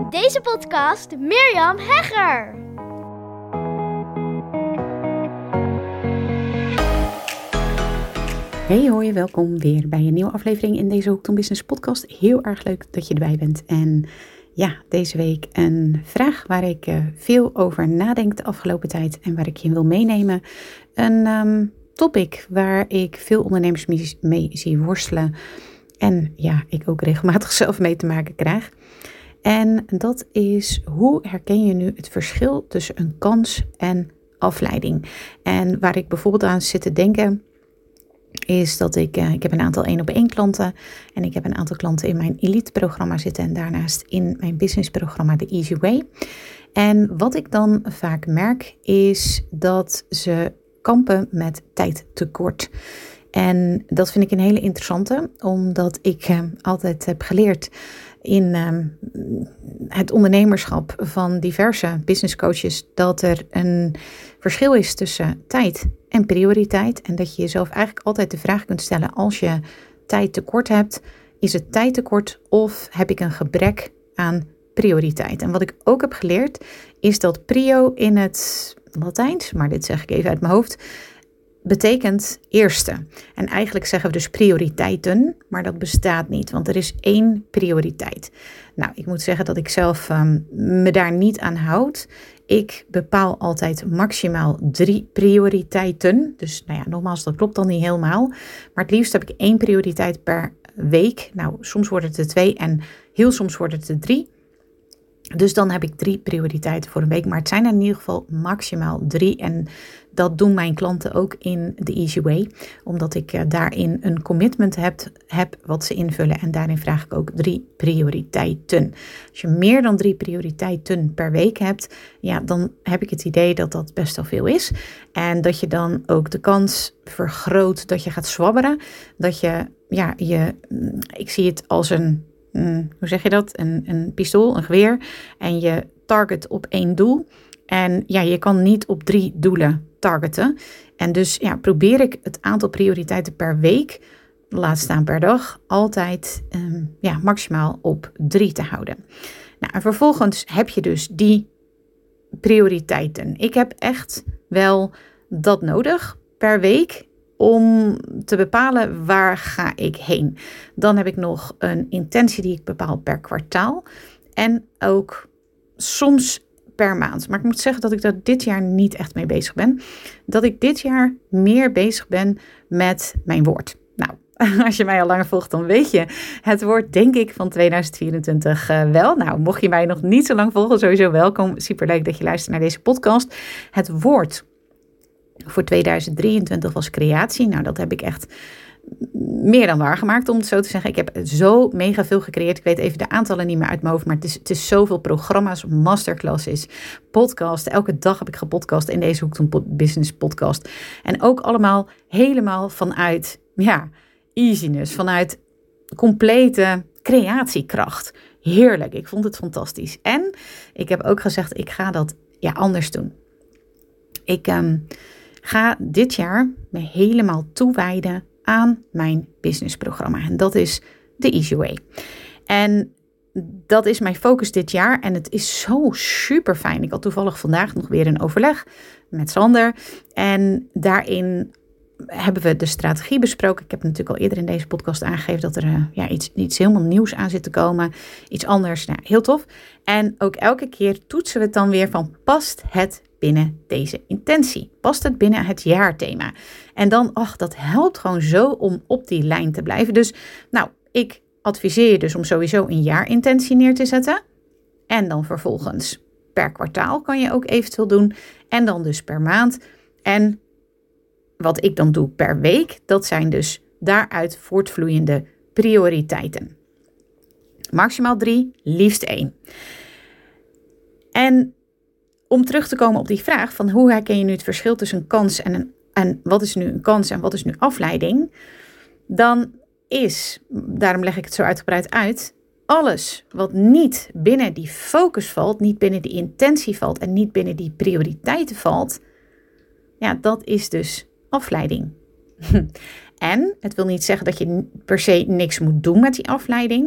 In deze podcast Mirjam Hegger. Hey hoi, welkom weer bij een nieuwe aflevering in deze Hooked on Business podcast. Heel erg leuk dat je erbij bent. En ja, deze week een vraag waar ik veel over nadenk de afgelopen tijd en waar ik je wil meenemen. Een topic waar ik veel ondernemers mee zie worstelen en ja, ik ook regelmatig zelf mee te maken krijg. En dat is, hoe herken je nu het verschil tussen een kans en afleiding? En waar ik bijvoorbeeld aan zit te denken is dat ik heb een aantal 1-op-1 klanten en ik heb een aantal klanten in mijn elite programma zitten en daarnaast in mijn businessprogramma The Easy Way. En wat ik dan vaak merk is dat ze kampen met tijdtekort. En dat vind ik een hele interessante, omdat ik altijd heb geleerd in het ondernemerschap van diverse business coaches dat er een verschil is tussen tijd en prioriteit. En dat je jezelf eigenlijk altijd de vraag kunt stellen: als je tijd tekort hebt, is het tijdtekort of heb ik een gebrek aan prioriteit? En wat ik ook heb geleerd is dat prio in het Latijns, maar dit zeg ik even uit mijn hoofd, betekent eerste. En eigenlijk zeggen we dus prioriteiten, maar dat bestaat niet, want er is één prioriteit. Nou, ik moet zeggen dat ik zelf me daar niet aan houd. Ik bepaal altijd maximaal 3 prioriteiten. Dus nou ja, nogmaals, dat klopt dan niet helemaal. Maar het liefst heb ik 1 prioriteit per week. Nou, soms wordt het er 2 en heel soms wordt het er 3. Dus dan heb ik 3 prioriteiten voor een week. Maar het zijn er in ieder geval maximaal 3. En dat doen mijn klanten ook in The Easy Way. Omdat ik daarin een commitment heb wat ze invullen. En daarin vraag ik ook 3 prioriteiten. Als je meer dan 3 prioriteiten per week hebt, ja, dan heb ik het idee dat dat best wel veel is. En dat je dan ook de kans vergroot dat je gaat zwabberen. Dat je, ja, ik zie het als een, hoe zeg je dat? Een pistool, een geweer. En je target op 1 doel. En ja, je kan niet op 3 doelen targeten. En dus ja, probeer ik het aantal prioriteiten per week, laat staan per dag, altijd maximaal op 3 te houden. Nou, en vervolgens heb je dus die prioriteiten. Ik heb echt wel dat nodig per week om te bepalen waar ga ik heen. Dan heb ik nog een intentie die ik bepaal per kwartaal en ook soms per maand. Maar ik moet zeggen dat ik daar dit jaar niet echt mee bezig ben. Dat ik dit jaar meer bezig ben met mijn woord. Nou, als je mij al langer volgt, dan weet je het woord, denk ik, van 2024 wel. Nou, mocht je mij nog niet zo lang volgen, sowieso welkom. Superleuk dat je luistert naar deze podcast. Het woord voor 2023 was creatie. Nou, dat heb ik echt meer dan waargemaakt, om het zo te zeggen. Ik heb zo mega veel gecreëerd. Ik weet even de aantallen niet meer uit mijn hoofd, maar het is zoveel programma's, masterclasses, podcasts. Elke dag heb ik gepodcast in deze Hooked on Business podcast. En ook allemaal helemaal vanuit, easiness, vanuit complete creatiekracht. Heerlijk, ik vond het fantastisch. En ik heb ook gezegd, ik ga dat anders doen. Ik ga dit jaar me helemaal toewijden aan mijn businessprogramma. En dat is The Easy Way. En dat is mijn focus dit jaar. En het is zo super fijn. Ik had toevallig vandaag nog weer een overleg met Sander. En daarin hebben we de strategie besproken. Ik heb natuurlijk al eerder in deze podcast aangegeven dat er iets helemaal nieuws aan zit te komen. Iets anders. Nou, heel tof. En ook elke keer toetsen we het dan weer van, past het binnen deze intentie? Past het binnen het jaarthema? En dan, dat helpt gewoon zo om op die lijn te blijven. Dus, ik adviseer je dus om sowieso een jaarintentie neer te zetten. En dan vervolgens per kwartaal kan je ook eventueel doen. En dan dus per maand. En wat ik dan doe per week, dat zijn dus daaruit voortvloeiende prioriteiten. Maximaal 3, liefst 1. En om terug te komen op die vraag van hoe herken je nu het verschil tussen een kans en wat is nu een kans en wat is nu afleiding, dan is, daarom leg ik het zo uitgebreid uit, alles wat niet binnen die focus valt, niet binnen die intentie valt en niet binnen die prioriteiten valt, dat is dus afleiding. En het wil niet zeggen dat je per se niks moet doen met die afleiding,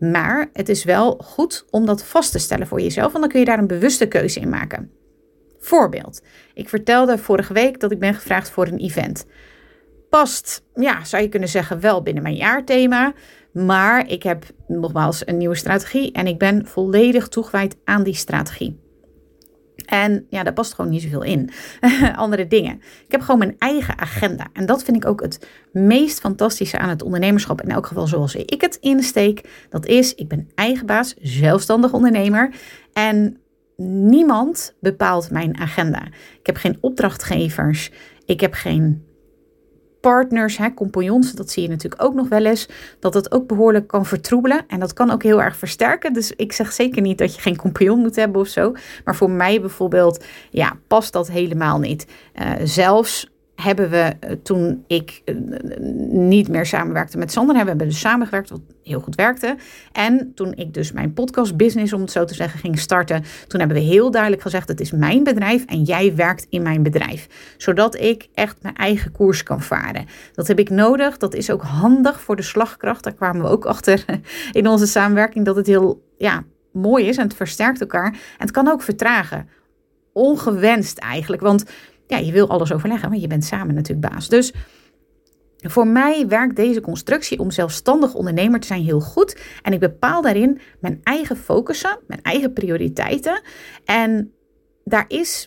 Maar het is wel goed om dat vast te stellen voor jezelf, want dan kun je daar een bewuste keuze in maken. Voorbeeld, ik vertelde vorige week dat ik ben gevraagd voor een event. Past, zou je kunnen zeggen, wel binnen mijn jaarthema. Maar ik heb nogmaals een nieuwe strategie en ik ben volledig toegewijd aan die strategie. En daar past gewoon niet zoveel in. Andere dingen. Ik heb gewoon mijn eigen agenda. En dat vind ik ook het meest fantastische aan het ondernemerschap. In elk geval zoals ik het insteek. Dat is, ik ben eigen baas, zelfstandig ondernemer. En niemand bepaalt mijn agenda. Ik heb geen opdrachtgevers. Ik heb geen partners, compagnons. Dat zie je natuurlijk ook nog wel eens. Dat het ook behoorlijk kan vertroebelen. En dat kan ook heel erg versterken. Dus ik zeg zeker niet dat je geen compagnon moet hebben of zo. Maar voor mij bijvoorbeeld, past dat helemaal niet. Zelfs hebben we, toen ik niet meer samenwerkte met Sander, hebben we dus samengewerkt, wat heel goed werkte. En toen ik dus mijn podcastbusiness, om het zo te zeggen, ging starten, toen hebben we heel duidelijk gezegd, het is mijn bedrijf en jij werkt in mijn bedrijf. Zodat ik echt mijn eigen koers kan varen. Dat heb ik nodig. Dat is ook handig voor de slagkracht. Daar kwamen we ook achter in onze samenwerking, dat het heel mooi is en het versterkt elkaar. En het kan ook vertragen. Ongewenst eigenlijk, want je wil alles overleggen, maar je bent samen natuurlijk baas. Dus voor mij werkt deze constructie om zelfstandig ondernemer te zijn heel goed. En ik bepaal daarin mijn eigen focussen, mijn eigen prioriteiten. En daar is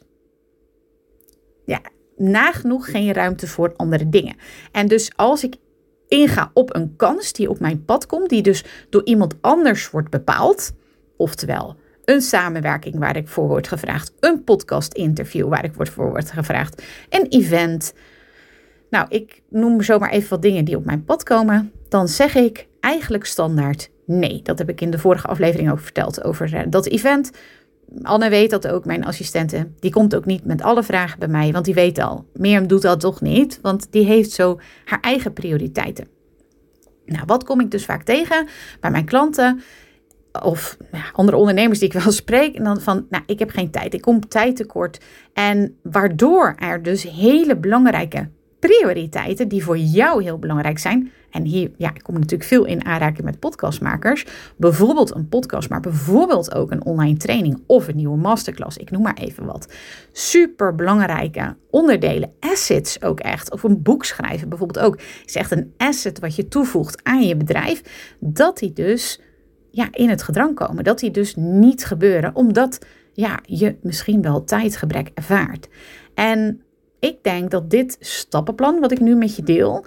nagenoeg geen ruimte voor andere dingen. En dus als ik inga op een kans die op mijn pad komt, die dus door iemand anders wordt bepaald, oftewel een samenwerking waar ik voor word gevraagd, een podcast interview waar ik voor word gevraagd, een event. Nou, ik noem zomaar even wat dingen die op mijn pad komen. Dan zeg ik eigenlijk standaard nee. Dat heb ik in de vorige aflevering ook verteld over dat event. Anne weet dat ook, mijn assistente. Die komt ook niet met alle vragen bij mij, want die weet al. Mirjam doet dat toch niet, want die heeft zo haar eigen prioriteiten. Nou, wat kom ik dus vaak tegen bij mijn klanten of andere ondernemers die ik wel spreek, en dan van, ik heb geen tijd, ik kom tijd tekort. En waardoor er dus hele belangrijke prioriteiten, die voor jou heel belangrijk zijn, en hier, ik kom natuurlijk veel in aanraking met podcastmakers, bijvoorbeeld een podcast, maar bijvoorbeeld ook een online training of een nieuwe masterclass, ik noem maar even wat. Super belangrijke onderdelen, assets ook echt, of een boek schrijven bijvoorbeeld ook, is echt een asset wat je toevoegt aan je bedrijf, dat die dus in het gedrang komen. Dat die dus niet gebeuren, omdat je misschien wel tijdgebrek ervaart. En ik denk dat dit stappenplan, wat ik nu met je deel,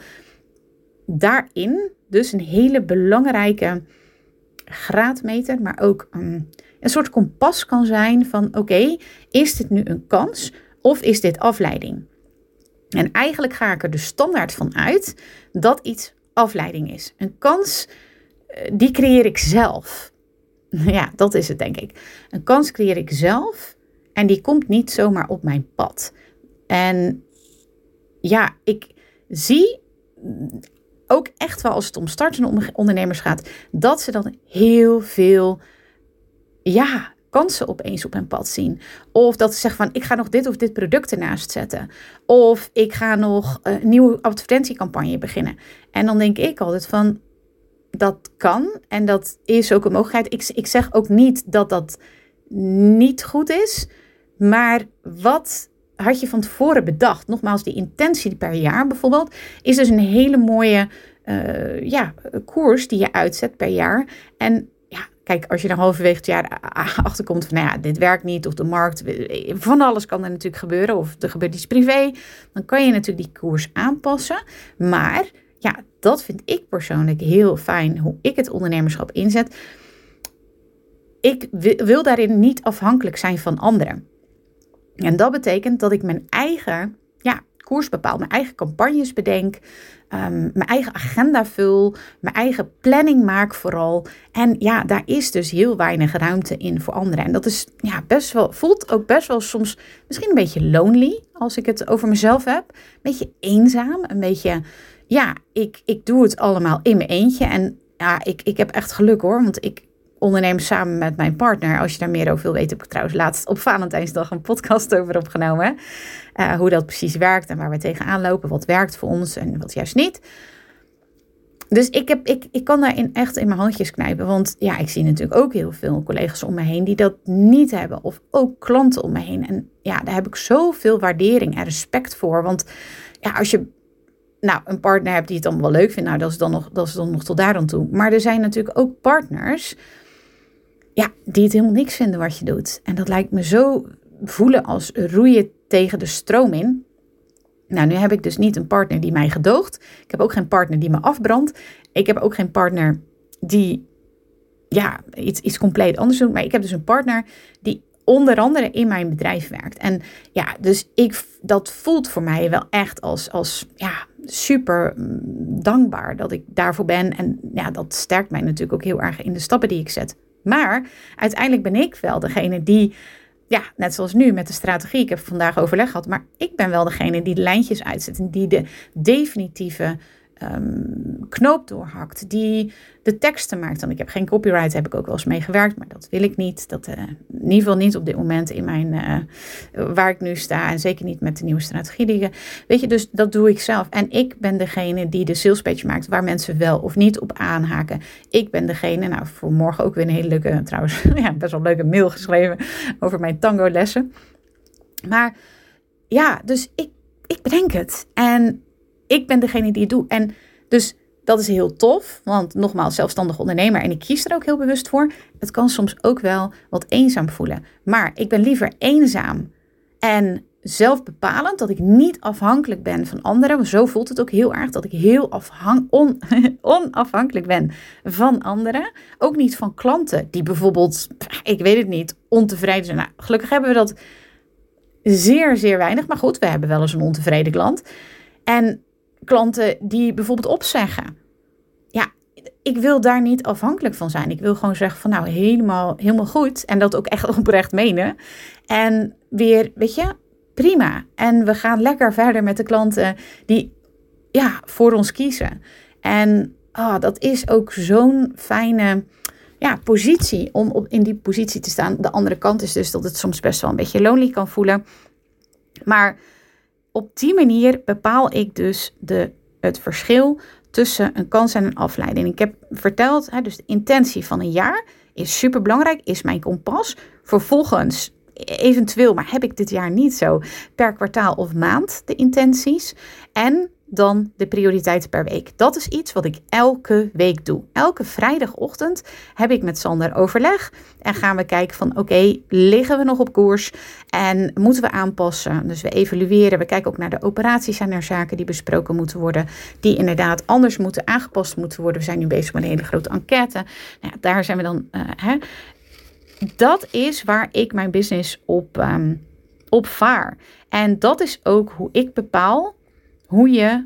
daarin dus een hele belangrijke graadmeter, maar ook een soort kompas kan zijn van oké, is dit nu een kans of is dit afleiding? En eigenlijk ga ik er dus standaard van uit dat iets afleiding is. Een kans, die creëer ik zelf. Ja, dat is het denk ik. Een kans creëer ik zelf en die komt niet zomaar op mijn pad. En ik zie ook echt wel als het om startende ondernemers gaat, dat ze dan heel veel kansen opeens op hun pad zien. Of dat ze zeggen van, ik ga nog dit of dit product ernaast zetten. Of ik ga nog een nieuwe advertentiecampagne beginnen. En dan denk ik altijd van, dat kan en dat is ook een mogelijkheid. Ik zeg ook niet dat dat niet goed is, maar wat had je van tevoren bedacht? Nogmaals, die intentie per jaar bijvoorbeeld is dus een hele mooie koers die je uitzet per jaar. En kijk, als je dan halverwege het jaar achterkomt van, dit werkt niet, of de markt, van alles kan er natuurlijk gebeuren, of er gebeurt iets privé, dan kan je natuurlijk die koers aanpassen. Maar dat vind ik persoonlijk heel fijn, hoe ik het ondernemerschap inzet. Ik wil daarin niet afhankelijk zijn van anderen. En dat betekent dat ik mijn eigen koers bepaal, mijn eigen campagnes bedenk, mijn eigen agenda vul, mijn eigen planning maak vooral. En daar is dus heel weinig ruimte in voor anderen. En dat is voelt ook best wel soms misschien een beetje lonely, als ik het over mezelf heb. Een beetje eenzaam, een beetje, ik doe het allemaal in mijn eentje. En ik heb echt geluk hoor, want ik onderneem samen met mijn partner. Als je daar meer over wil weten, heb ik trouwens laatst op Valentijnsdag een podcast over opgenomen. Hoe dat precies werkt en waar we tegenaan lopen. Wat werkt voor ons en wat juist niet. Dus ik kan daarin echt in mijn handjes knijpen. Want ja, ik zie natuurlijk ook heel veel collega's om me heen die dat niet hebben. Of ook klanten om me heen. En ja, daar heb ik zoveel waardering en respect voor. Want ja, als je een partner hebt die het dan wel leuk vindt. Nou, dat is dan nog tot daar aan toe. Maar er zijn natuurlijk ook partners die het helemaal niks vinden wat je doet. En dat lijkt me zo voelen als roeien tegen de stroom in. Nou, nu heb ik dus niet een partner die mij gedoogt. Ik heb ook geen partner die me afbrandt. Ik heb ook geen partner die iets compleet anders doet. Maar ik heb dus een partner die onder andere in mijn bedrijf werkt. En ja, dus dat voelt voor mij wel echt als super dankbaar dat ik daarvoor ben. En ja, dat sterkt mij natuurlijk ook heel erg in de stappen die ik zet. Maar uiteindelijk ben ik wel degene die, net zoals nu met de strategie. Ik heb vandaag overleg gehad. Maar ik ben wel degene die de lijntjes uitzet. En die de definitieve knoop doorhakt. Die de teksten maakt. Dan ik heb geen copyright, heb ik ook wel eens mee gewerkt. Maar dat wil ik niet. Dat in ieder geval niet op dit moment in mijn waar ik nu sta. En zeker niet met de nieuwe strategie. Weet je, dus dat doe ik zelf. En ik ben degene die de sales page maakt. Waar mensen wel of niet op aanhaken. Ik ben degene, voor morgen ook weer een hele leuke, trouwens, best wel leuke mail geschreven. Over mijn tango lessen. Maar ja, dus ik bedenk het. En ik ben degene die het doet. En dus dat is heel tof. Want nogmaals, zelfstandig ondernemer. En ik kies er ook heel bewust voor. Het kan soms ook wel wat eenzaam voelen. Maar ik ben liever eenzaam. En zelfbepalend. Dat ik niet afhankelijk ben van anderen. Zo voelt het ook heel erg. Dat ik heel onafhankelijk ben van anderen. Ook niet van klanten. Die bijvoorbeeld, ik weet het niet, ontevreden zijn. Nou, gelukkig hebben we dat zeer, zeer weinig. Maar goed, we hebben wel eens een ontevreden klant. En klanten die bijvoorbeeld opzeggen. Ja, ik wil daar niet afhankelijk van zijn. Ik wil gewoon zeggen van helemaal goed. En dat ook echt oprecht menen. En weer, weet je, prima. En we gaan lekker verder met de klanten die voor ons kiezen. En dat is ook zo'n fijne positie om in die positie te staan. De andere kant is dus dat het soms best wel een beetje lonely kan voelen. Maar op die manier bepaal ik dus het verschil tussen een kans en een afleiding. Ik heb verteld, dus de intentie van een jaar is super belangrijk, is mijn kompas. Vervolgens, eventueel, maar heb ik dit jaar niet zo, per kwartaal of maand de intenties. En dan de prioriteiten per week. Dat is iets wat ik elke week doe. Elke vrijdagochtend heb ik met Sander overleg. En gaan we kijken van oké, liggen we nog op koers? En moeten we aanpassen? Dus we evalueren. We kijken ook naar de operaties. Zijn er zaken die besproken moeten worden. Die inderdaad anders moeten, aangepast moeten worden. We zijn nu bezig met een hele grote enquête. Nou, daar zijn we dan. Dat is waar ik mijn business op vaar. En dat is ook hoe ik bepaal hoe je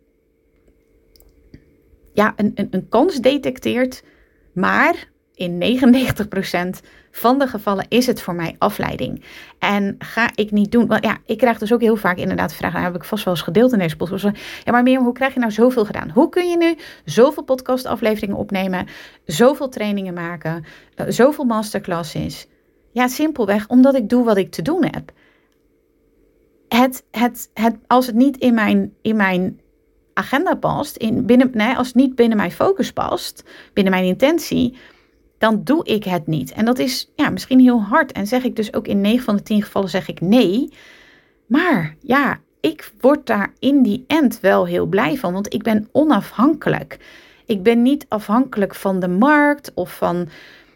een kans detecteert. Maar in 99% van de gevallen is het voor mij afleiding. En ga ik niet doen. Want ik krijg dus ook heel vaak inderdaad vragen. Heb ik vast wel eens gedeeld in deze podcast. Ja, maar Mirjam, hoe krijg je nou zoveel gedaan? Hoe kun je nu zoveel podcastafleveringen opnemen? Zoveel trainingen maken? Zoveel masterclasses? Ja, simpelweg omdat ik doe wat ik te doen heb. Als het niet in mijn agenda past, als het niet binnen mijn focus past, binnen mijn intentie, dan doe ik het niet. En dat is misschien heel hard. En zeg ik dus ook in 9 van de 10 gevallen zeg ik nee. Maar ik word daar in die end wel heel blij van, want ik ben onafhankelijk. Ik ben niet afhankelijk van de markt of van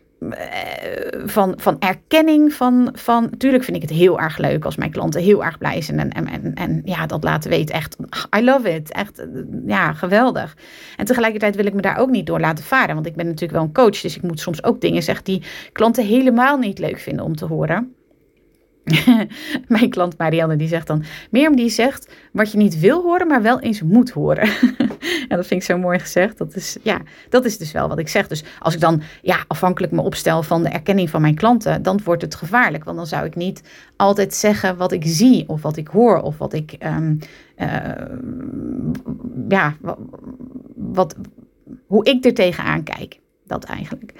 erkenning van. Natuurlijk vind ik het heel erg leuk als mijn klanten heel erg blij zijn en dat laten weten. Echt, I love it. Echt, geweldig. En tegelijkertijd wil ik me daar ook niet door laten varen, want ik ben natuurlijk wel een coach, dus ik moet soms ook dingen zeggen die klanten helemaal niet leuk vinden om te horen. Mijn klant Marianne die zegt dan, Mirjam die zegt wat je niet wil horen, maar wel eens moet horen. En dat vind ik zo mooi gezegd. Dat is dus wel wat ik zeg. Dus als ik dan afhankelijk me opstel van de erkenning van mijn klanten, dan wordt het gevaarlijk. Want dan zou ik niet altijd zeggen wat ik zie of wat ik hoor of wat ik hoe ik er tegenaan kijk. Dat eigenlijk.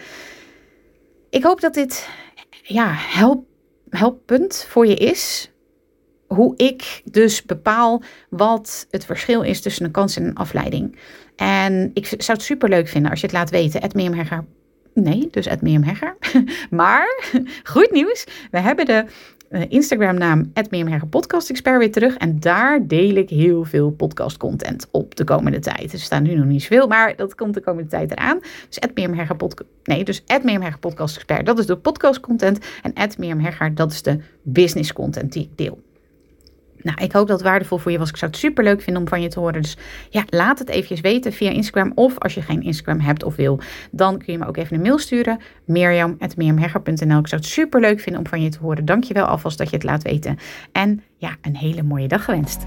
Ik hoop dat dit helppunt voor je is. hoe ik dus bepaal wat het verschil is tussen een kans en een afleiding. En ik zou het super leuk vinden als je het laat weten. @MirjamHegger. Nee, dus @MirjamHegger. Maar, goed nieuws. We hebben de Instagram naam @MirjamHeggerPodcastExpert weer terug. En daar deel ik heel veel podcast content op de komende tijd. Er staan nu nog niet zoveel, maar dat komt de komende tijd eraan. Dus @MirjamHeggerPodcastExpert, dat is de podcast content. En @MirjamHegger, dat is de business content die ik deel. Nou, ik hoop dat het waardevol voor je was. Ik zou het super leuk vinden om van je te horen. Dus ja, laat het eventjes weten via Instagram. Of als je geen Instagram hebt of wil, dan kun je me ook even een mail sturen. Mirjam@mirjamhegger.nl. Ik zou het super leuk vinden om van je te horen. Dank je wel alvast dat je het laat weten. En ja, een hele mooie dag gewenst.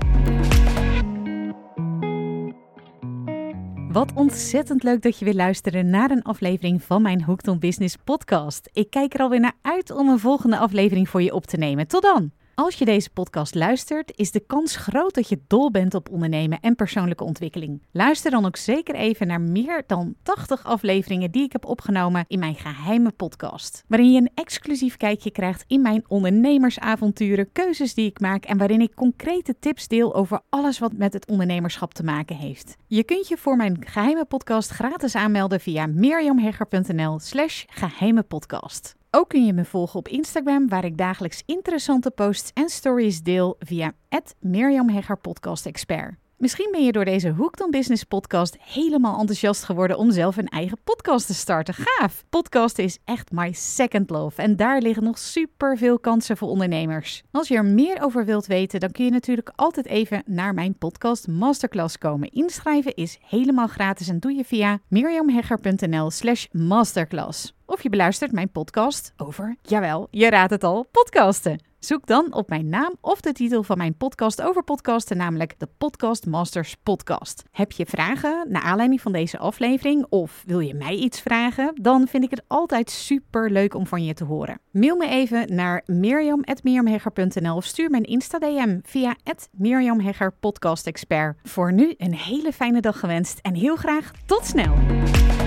Wat ontzettend leuk dat je weer luistert naar een aflevering van mijn Hooked on Business podcast. Ik kijk er alweer naar uit om een volgende aflevering voor je op te nemen. Tot dan! Als je deze podcast luistert, is de kans groot dat je dol bent op ondernemen en persoonlijke ontwikkeling. Luister dan ook zeker even naar meer dan 80 afleveringen die ik heb opgenomen in mijn geheime podcast. Waarin je een exclusief kijkje krijgt in mijn ondernemersavonturen, keuzes die ik maak en waarin ik concrete tips deel over alles wat met het ondernemerschap te maken heeft. Je kunt je voor mijn geheime podcast gratis aanmelden via mirjamhegger.nl/geheimepodcast. Ook kun je me volgen op Instagram, waar ik dagelijks interessante posts en stories deel via @MirjamHeggerPodcastExpert. Misschien ben je door deze Hooked on Business podcast helemaal enthousiast geworden om zelf een eigen podcast te starten. Gaaf! Podcasten is echt my second love en daar liggen nog super veel kansen voor ondernemers. Als je er meer over wilt weten, dan kun je natuurlijk altijd even naar mijn podcast Masterclass komen. Inschrijven is helemaal gratis en doe je via mirjamhegger.nl/masterclass. Of je beluistert mijn podcast over, jawel, je raadt het al, podcasten. Zoek dan op mijn naam of de titel van mijn podcast over podcasten, namelijk de Podcast Masters Podcast. Heb je vragen naar aanleiding van deze aflevering of wil je mij iets vragen? Dan vind ik het altijd super leuk om van je te horen. Mail me even naar mirjam@mirjamhegger.nl of stuur mijn Insta-DM via @MirjamHeggerPodcastExpert. Voor nu een hele fijne dag gewenst en heel graag tot snel!